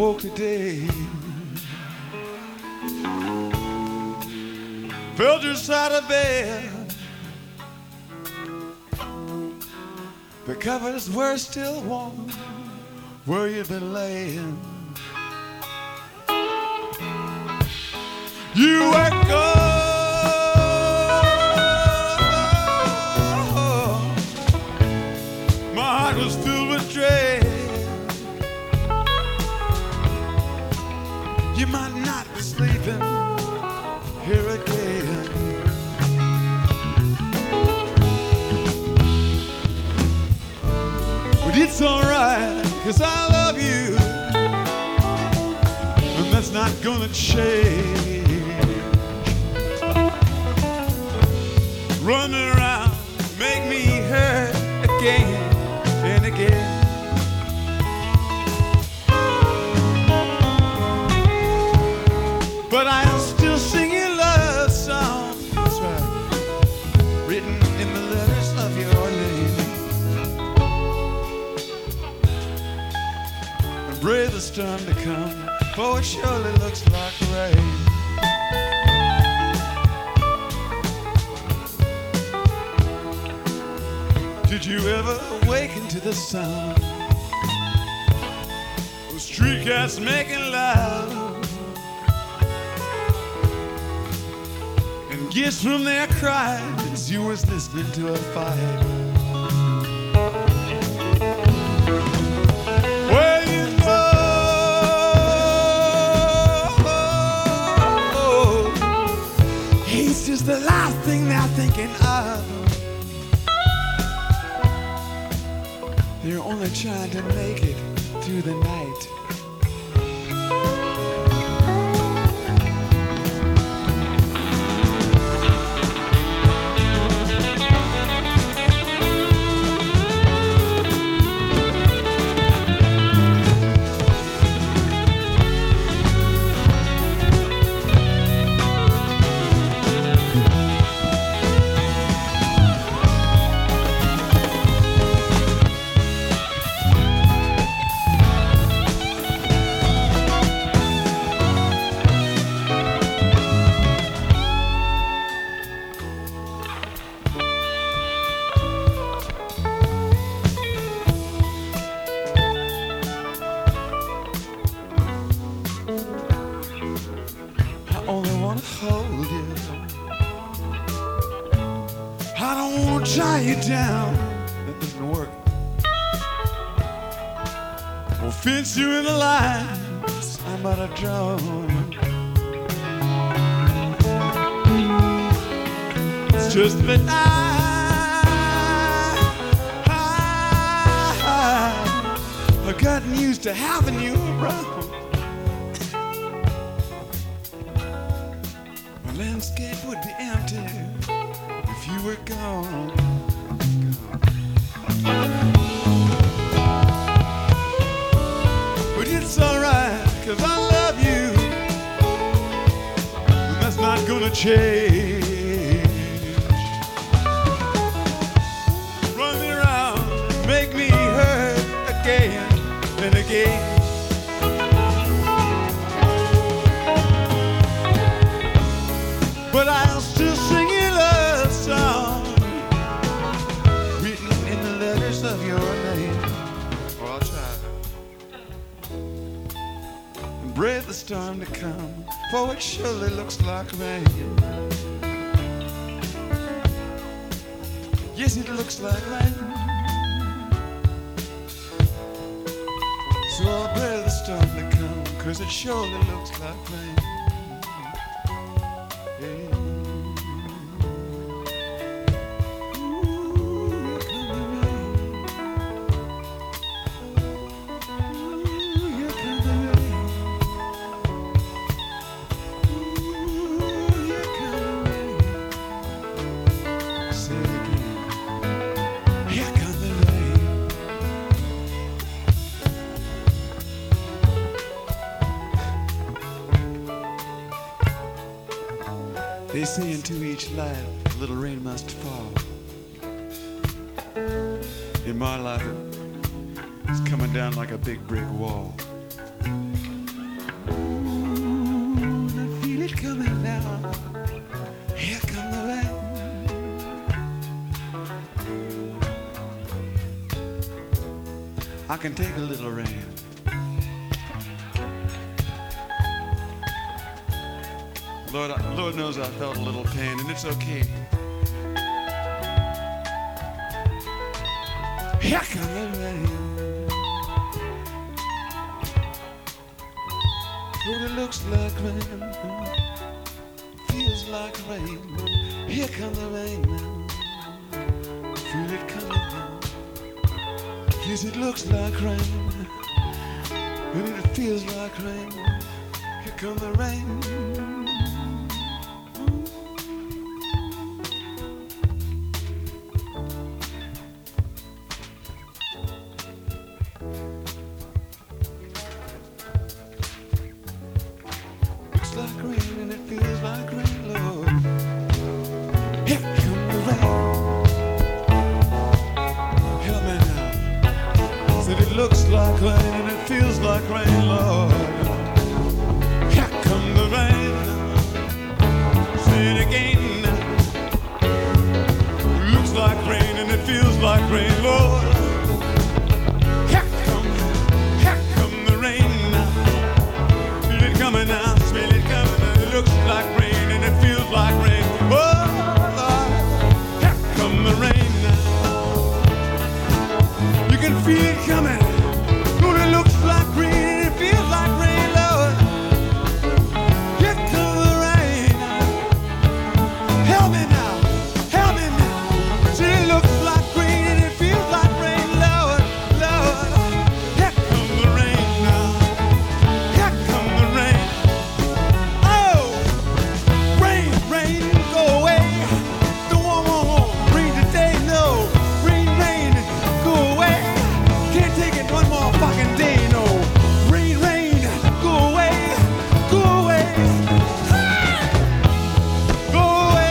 woke today, felt your side of bed, the covers were still warm where you've been laying. You were gone, my heart was filled with dread. You might not be sleeping here again. But it's alright, 'cause I love you, and that's not gonna change. Running around, make me hurt again and again. But I'll still sing your love song, that's right, written in the letters of your name. And brave the storm to come, for it surely looks like rain. Did you ever awaken to the sound of street cats making loud, and gifts from their cries as you was listening to a fight? Well, you know, he's just the last thing they're thinking of. They're only trying to make it through the night. Hold you, I don't want to tie you down. That doesn't work. Or fence you in the lines I might have drawn. It's just that I've gotten used to having you around. Landscape would be empty if you were gone. But it's alright, 'cause I love you, and that's not gonna change. Run me around, make me hurt again and again. But I'll still sing your love song, written in the letters of your name. Or I'll try. And brave the storm to come, for it surely looks like rain. Yes, it looks like rain. So I'll brave the storm to come, 'cause it surely looks like rain. They say into each life a little rain must fall. In my life, it's coming down like a big brick wall. I can take a little rain. Lord knows I felt a little pain, and it's okay. Here comes the rain. But it looks like rain, feels like rain. Here comes the rain now. Feel it coming now. Yes, it looks like rain, but it feels like rain. Here comes the rain. Like rain and it feels like rain, Lord. Here comes the rain. Help me now. Said it looks like rain and it feels like rain, Lord. Here comes the rain. Say it again. It looks like rain and it feels like rain, Lord. Here come the rain now. Feel it coming now. Smell it coming, and it looks like rain, and it feels like rain. Oh, here come the rain now. You can feel it coming. Oh, it looks like rain, and it feels like rain, Lord. Here comes the rain. Help me now, help me now. See, it looks like rain, and it feels like rain, Lord, Lord. Here comes the rain now. Here comes the rain. Rain, go away. Don't want rain today, no. Rain, go away. Can't take it one more fucking day, no. Rain, go away, go away. Go away.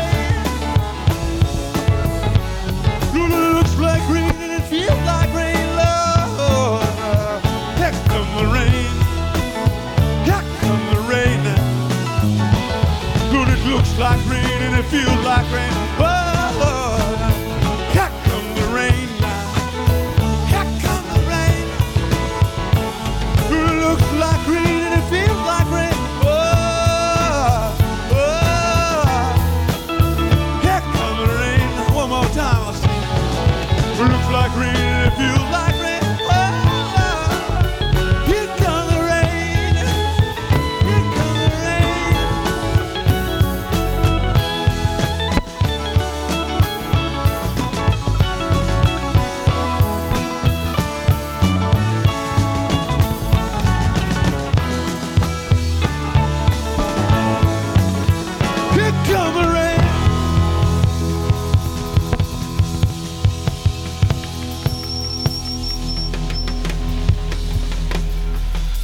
It looks like rain and it feels like rain, Lord. Here come the rain. Here come the rain now. It looks like rain and it feels like rain.